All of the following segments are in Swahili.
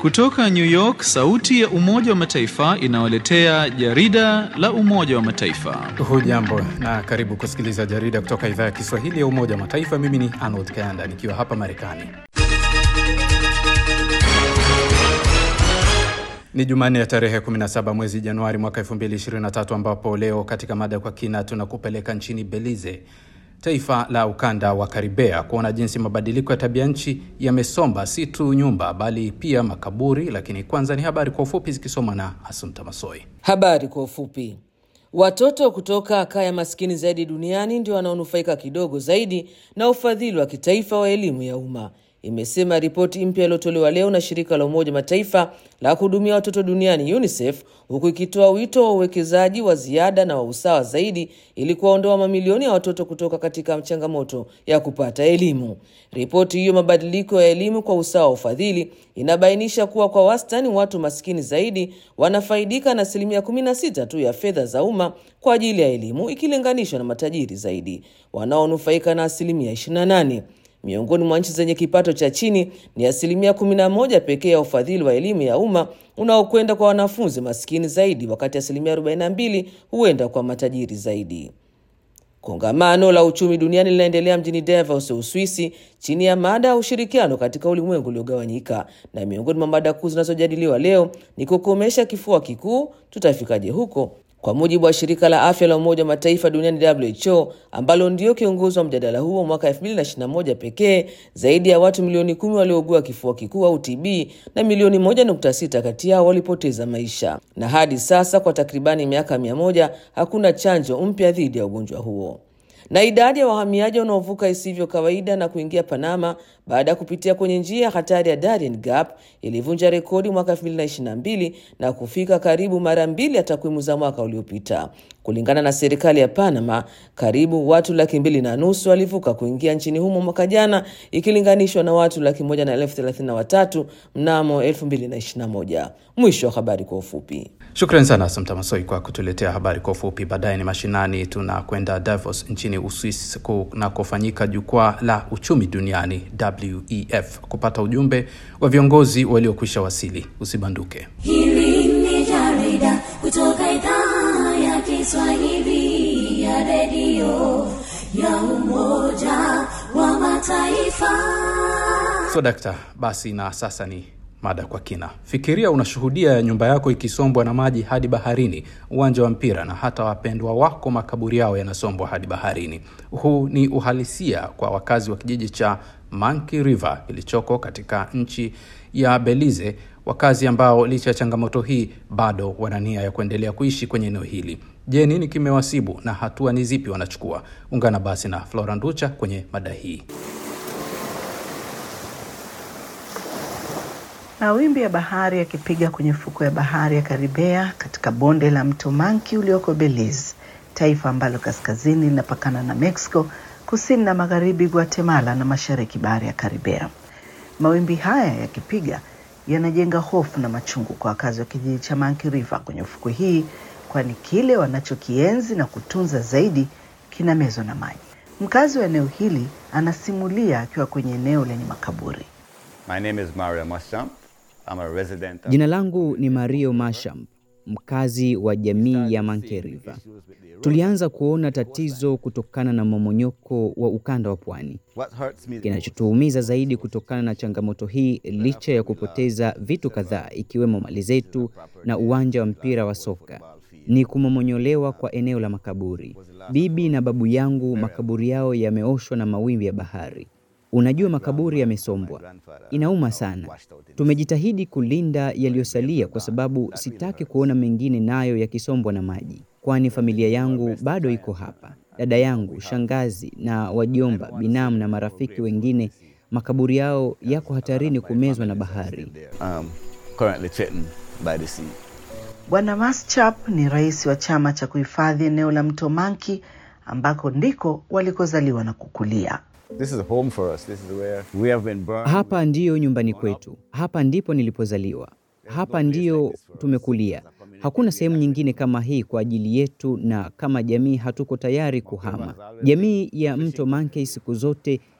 Kutoka New York, sauti ya Umoja wa Mataifa inawaletea jarida la Umoja wa Mataifa. Hujambo na karibu kusikiliza jarida kutoka idhaa ya Kiswahili ya Umoja wa Mataifa. Mimi ni Arnold Kayanda nikiwa hapa Marekani. Ni Jumanne ya tarehe 17 mwezi Januari mwaka 2023 ambapo leo katika mada kwa kina tunakupeleka nchini Belize, taifa la ukanda wa Karibea, kuona jinsi mabadiliko ya tabia nchi yamesomba si tu nyumba bali pia makaburi. Lakini kwanza ni habari kwa ufupi zikisomwa na Asumta Masoi. Habari kwa ufupi. Watoto kutoka kaya maskini zaidi duniani ndio wanaonufaika kidogo zaidi na ufadhili wa kitaifa wa elimu ya umma, imesema ripoti mpya iliyotolewa leo na shirika la Umoja Mataifa la kuhudumia watoto duniani UNICEF, huku ikitoa wito wa uwekezaji wa ziada na wa usawa zaidi ili kuwaondoa mamilioni ya watoto kutoka katika changamoto ya kupata elimu. Ripoti hiyo, mabadiliko ya elimu kwa usawa wa ufadhili, inabainisha kuwa kwa wastani watu maskini zaidi wanafaidika na 16% tu ya fedha za umma kwa ajili ya elimu ikilinganishwa na matajiri zaidi wanaonufaika na 28%. Miongoni mwa nchi zenye kipato cha chini ni 11% pekee ya ufadhili wa elimu ya umma unaokwenda kwa wanafunzi maskini zaidi, wakati 42% huenda kwa matajiri zaidi. Kongamano la uchumi duniani linaendelea mjini Davos, Uswisi, chini ya mada ushirikiano katika ulimwengu uliogawanyika, na miongoni mwa mada kuu zinazojadiliwa leo ni kukomesha kifua kikuu. Tutafikaje huko? Kwa mujibu wa shirika la afya la Umoja wa Mataifa duniani WHO, ambalo ndio kiongozi wa mjadala huo, mwaka 2021 pekee zaidi ya watu milioni 10 waliougua kifua kikuu au TB, na milioni 1.6 kati yao walipoteza maisha. Na hadi sasa kwa takribani miaka 100 hakuna chanjo mpya dhidi ya ugonjwa huo. Na idadi ya wahamiaji wanaovuka isivyo kawaida na kuingia Panama baada ya kupitia kwenye njia ya hatari ya Darien Gap ilivunja rekodi mwaka 2022 na kufika karibu mara 2 ya takwimu za mwaka uliopita. Kulingana na serikali ya Panama, karibu watu 250,000 walivuka kuingia nchini humo mwaka jana, ikilinganishwa na watu 133,000 mnamo 2021. Mwisho wa habari kwa ufupi. Shukrani sana Asumta Masoi kwa kutuletea habari kwa ufupi. Baadaye ni mashinani, tunakwenda Davos nchini Uswisi na kufanyika jukwaa la uchumi duniani WEF kupata ujumbe wa viongozi waliokwisha wasili. Usibanduke. Hili ni jarida kutoka idhaa ya Kiswahili ya redio ya Umoja wa Mataifa. So dakta, basi na sasa ni mada kwa kina. Fikiria unashuhudia nyumba yako ikisombwa na maji hadi baharini, uwanja wa mpira na hata wapendwa wako makaburi yao yanasombwa hadi baharini. Huu ni uhalisia kwa wakazi wa kijiji cha Monkey River kilichoko katika nchi ya Belize, wakazi ambao licha ya changamoto hii bado wana nia ya kuendelea kuishi kwenye eneo hili. Je, nini kimewasibu na hatua ni zipi wanachukua? Ungana basi na Flora Nducha kwenye mada hii. Mawimbi ya bahari yakipiga kwenye fuko ya bahari ya Karibea katika bonde la mto Monkey ulioko Belize, taifa ambalo kaskazini linapakana na Mexico, kusini na magharibi Guatemala na mashariki bahari ya Karibea. Mawimbi haya yakipiga yanajenga hofu na machungu kwa wakazi wa kijiji cha Monkey River kwenye fuko hii, kwani kile wanachokienzi na kutunza zaidi kinamezwa na maji. Mkazi wa eneo hili anasimulia akiwa kwenye eneo lenye makaburi. My name is Mario Masham. I'm a resident. Jina langu ni Mario Masham, mkazi wa jamii ya Monkey River. Tulianza kuona tatizo kutokana na mmomonyoko wa ukanda wa pwani. Kinachotuumiza zaidi kutokana na changamoto hii, licha ya kupoteza vitu kadhaa ikiwemo mali zetu na uwanja wa mpira wa soka, ni kumomonyolewa kwa eneo la makaburi. Bibi na babu yangu makaburi yao yameoshwa na mawimbi ya bahari. Unajua, makaburi yamesombwa. Inauma sana. Tumejitahidi kulinda yaliyosalia kwa sababu sitaki kuona mengine nayo yakisombwa na maji, kwani familia yangu bado iko hapa. Dada yangu, shangazi na wajomba, binamu na marafiki wengine, makaburi yao yako hatarini kumezwa na bahari. Currently threatened by the sea. Bwana Maschap ni rais wa chama cha kuhifadhi eneo la mto Monkey ambako ndiko walikozaliwa na kukulia. This is home for us. This is where we have been born. Hapa ndiyo nyumbani kwetu. Hapa ndipo nilipozaliwa. Hapa ndiyo tumekulia. Hakuna sehemu nyingine kama hii kwa ajili yetu, na kama jamii hatuko tayari kuhama. Jamii ya mto Monkey siku zote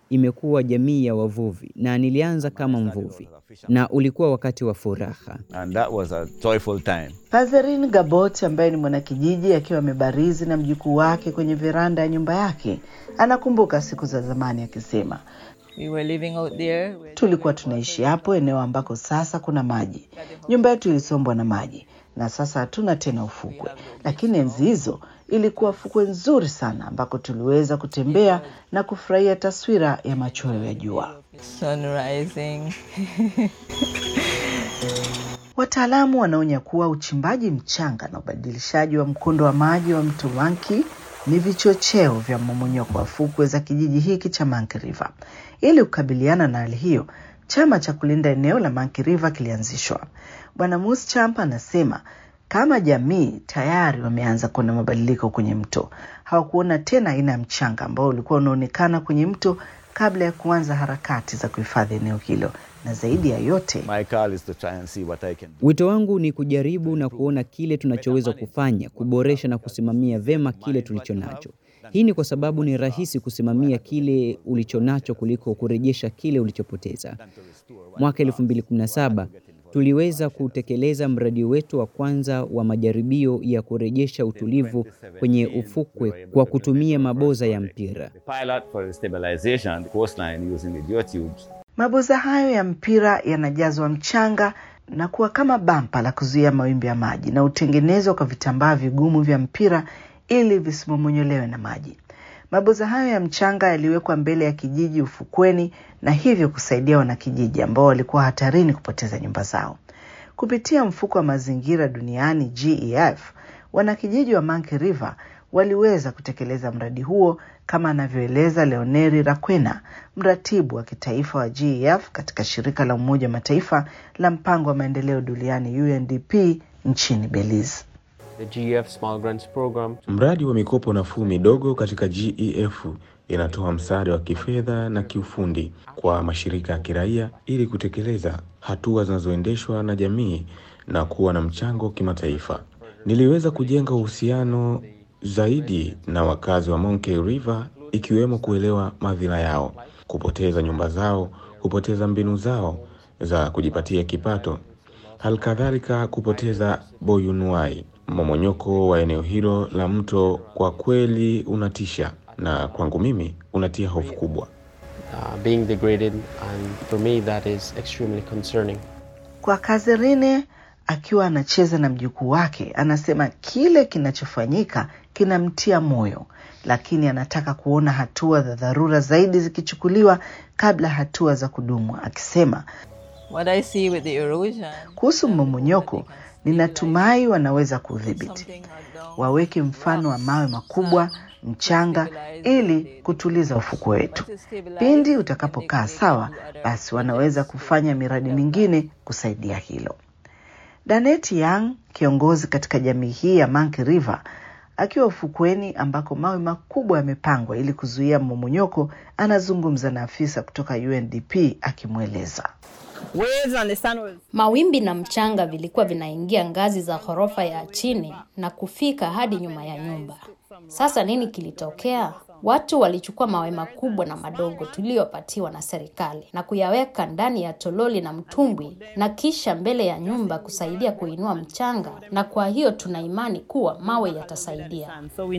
imekuwa jamii ya wavuvi na nilianza kama mvuvi na ulikuwa wakati wa furaha. And that was a joyful time. Pazerin Gabot ambaye ni mwanakijiji akiwa amebarizi na mjukuu wake kwenye veranda ya nyumba yake, anakumbuka siku za zamani akisema, We were living out there. tulikuwa tunaishi hapo eneo ambako sasa kuna maji. Nyumba yetu ilisombwa na maji na sasa hatuna tena ufukwe. Lakini enzi hizo ilikuwa fukwe nzuri sana ambako tuliweza kutembea na kufurahia taswira ya machweo ya jua. Sun rising. Wataalamu wanaonya kuwa uchimbaji mchanga na ubadilishaji wa mkondo wa maji wa mto Monkey ni vichocheo vya mmomonyoko wa fukwe za kijiji hiki cha Monkey River. Ili kukabiliana na hali hiyo, chama cha kulinda eneo la Monkey River kilianzishwa. Bwana Muschamp anasema kama jamii tayari wameanza kuona mabadiliko kwenye mto. Hawakuona tena aina ya mchanga ambao ulikuwa unaonekana kwenye mto kabla ya kuanza harakati za kuhifadhi eneo hilo. Na zaidi ya yote, My call is to try and see what I can do. Wito wangu ni kujaribu na kuona kile tunachoweza kufanya, kuboresha na kusimamia vema kile tulichonacho. Hii ni kwa sababu ni rahisi kusimamia kile ulichonacho kuliko kurejesha kile ulichopoteza. Mwaka 2017 tuliweza kutekeleza mradi wetu wa kwanza wa majaribio ya kurejesha utulivu kwenye ufukwe kwa kutumia maboza ya mpira. The pilot for the stabilization of the coastline using the geotubes. maboza hayo ya mpira yanajazwa mchanga na kuwa kama bampa la kuzuia mawimbi ya maji na utengenezwa kwa vitambaa vigumu vya mpira ili visimomonyolewe na maji. Maboza hayo ya mchanga yaliwekwa mbele ya kijiji ufukweni na hivyo kusaidia wanakijiji ambao walikuwa hatarini kupoteza nyumba zao. Kupitia mfuko wa mazingira duniani GEF, wanakijiji wa Monkey River waliweza kutekeleza mradi huo kama anavyoeleza Leoneri Rakwena, mratibu wa kitaifa wa GEF katika shirika la Umoja wa Mataifa la mpango wa maendeleo duniani UNDP nchini Belize. The GEF Small Grants Program. Mradi wa mikopo nafuu midogo katika GEF inatoa msaada wa kifedha na kiufundi kwa mashirika ya kiraia ili kutekeleza hatua zinazoendeshwa na jamii na kuwa na mchango kimataifa. Niliweza kujenga uhusiano zaidi na wakazi wa Monkey River, ikiwemo kuelewa madhila yao, kupoteza nyumba zao, kupoteza mbinu zao za kujipatia kipato, halikadhalika kupoteza boyunwai. Mmomonyoko wa eneo hilo la mto kwa kweli unatisha na kwangu mimi unatia hofu kubwa. Being degraded, and for me that is extremely concerning. Kwa Kazerine akiwa anacheza na mjukuu wake, anasema kile kinachofanyika kinamtia moyo, lakini anataka kuona hatua za dharura zaidi zikichukuliwa kabla hatua za kudumu, akisema What I see with the erosion. kuhusu mmomonyoko, ninatumai wanaweza kudhibiti. Waweke mfano wa mawe makubwa, mchanga, ili kutuliza ufukwe wetu. Pindi utakapokaa sawa, basi wanaweza kufanya miradi mingine kusaidia hilo. Danet Young, kiongozi katika jamii hii ya Monkey River, akiwa ufukweni ambako mawe makubwa yamepangwa ili kuzuia mmomonyoko, anazungumza na afisa kutoka UNDP akimweleza. Mawimbi na mchanga vilikuwa vinaingia ngazi za ghorofa ya chini na kufika hadi nyuma ya nyumba. Sasa nini kilitokea? Watu walichukua mawe makubwa na madogo tuliyopatiwa na serikali na kuyaweka ndani ya tololi na mtumbwi na kisha mbele ya nyumba kusaidia kuinua mchanga, na kwa hiyo tuna imani kuwa mawe yatasaidia.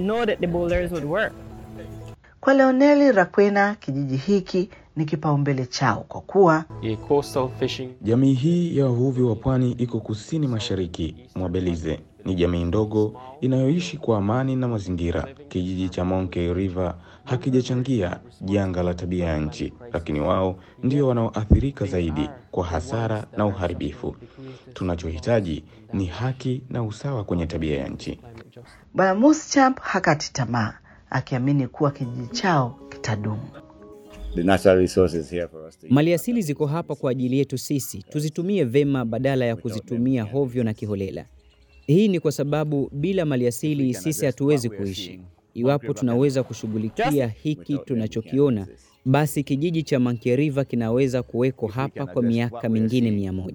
Kwa Leoneli Rakwena, kijiji hiki ni kipaumbele chao kwa kuwa Coastal fishing. Jamii hii ya wavuvi wa pwani iko kusini mashariki mwa Belize. Ni jamii ndogo inayoishi kwa amani na mazingira. Kijiji cha Monkey River hakijachangia janga la tabia ya nchi, lakini wao ndio wanaoathirika zaidi kwa hasara na uharibifu. Tunachohitaji ni haki na usawa kwenye tabia ya nchi. Bwana Muschamp hakati tamaa, akiamini kuwa kijiji chao kitadumu. The natural resources here for us to... Maliasili ziko hapa kwa ajili yetu sisi, tuzitumie vema badala ya kuzitumia hovyo na kiholela. Hii ni kwa sababu bila maliasili sisi hatuwezi kuishi. Iwapo tunaweza kushughulikia hiki tunachokiona, basi kijiji cha Monkey River kinaweza kuwekwa hapa kwa miaka mingine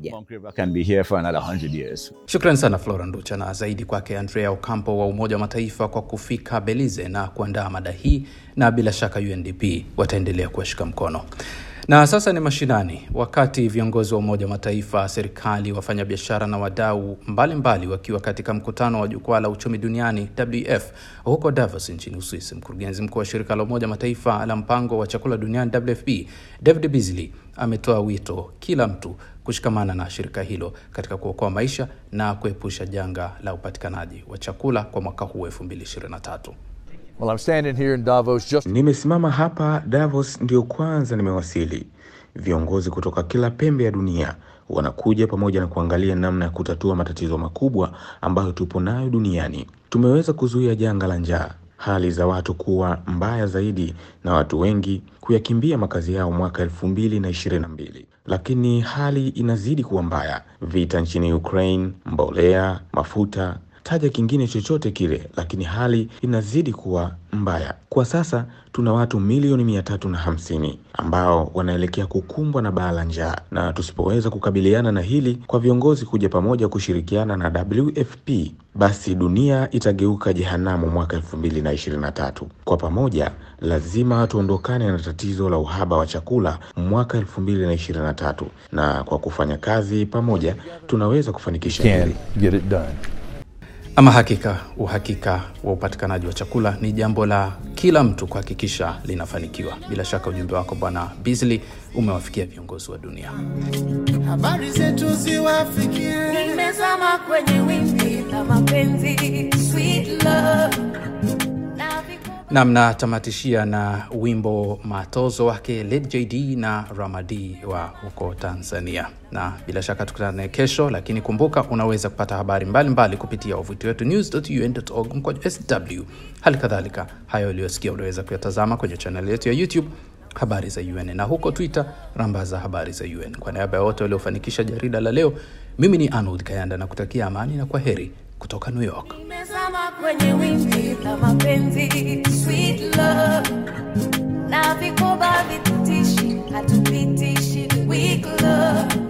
100. Shukrani sana Flora Nducha, na zaidi kwake Andrea Ocampo wa Umoja wa Mataifa kwa kufika Belize na kuandaa mada hii, na bila shaka UNDP wataendelea kuwashika mkono. Na sasa ni mashinani, wakati viongozi wa Umoja wa Mataifa, serikali, wafanyabiashara na wadau mbalimbali wakiwa katika mkutano wa jukwaa la uchumi duniani WF huko Davos nchini Uswisi. Mkurugenzi mkuu wa shirika la Umoja wa Mataifa la mpango wa chakula duniani WFP, David Beasley, ametoa wito kila mtu kushikamana na shirika hilo katika kuokoa maisha na kuepusha janga la upatikanaji wa chakula kwa mwaka huu 2023. Well, I'm standing here in Davos Nimesimama hapa Davos ndio kwanza nimewasili. Viongozi kutoka kila pembe ya dunia wanakuja pamoja na kuangalia namna ya kutatua matatizo makubwa ambayo tupo nayo duniani. Tumeweza kuzuia janga la njaa, hali za watu kuwa mbaya zaidi na watu wengi kuyakimbia makazi yao mwaka 2022. Lakini hali inazidi kuwa mbaya. Vita nchini Ukraine, mbolea, mafuta, taja kingine chochote kile, lakini hali inazidi kuwa mbaya. Kwa sasa tuna watu milioni 350 ambao wanaelekea kukumbwa na baa la njaa, na tusipoweza kukabiliana na hili kwa viongozi kuja pamoja kushirikiana na WFP, basi dunia itageuka jehanamu mwaka 2023. Kwa pamoja lazima tuondokane na tatizo la uhaba wa chakula mwaka 2023, na kwa kufanya kazi pamoja tunaweza kufanikisha hili. Ama hakika, uhakika wa upatikanaji wa chakula ni jambo la kila mtu kuhakikisha linafanikiwa. Bila shaka ujumbe wako Bwana Beasley umewafikia viongozi wa dunia. Habari zetu ziwafikie. Nimezama kwenye wimbi la mapenzi, sweet love. Namna tamatishia na wimbo Matozo wake Led JD na Ramadi wa huko Tanzania. Na bila shaka tukutane kesho, lakini kumbuka unaweza kupata habari mbalimbali kupitia wavuti wetu news.un.org/sw. Hali kadhalika hayo uliyosikia unaweza kuyatazama kwenye channel yetu ya YouTube Habari za UN, na huko Twitter rambaza Habari za UN. Kwa niaba ya wote waliofanikisha jarida la leo, mimi ni Arnold Kayanda na kutakia amani na kwaheri kutoka New York. Nimezama kwenye wimbi la mapenzi, sweet love. Na vikoba vitutishi, hatupitishi, weak love.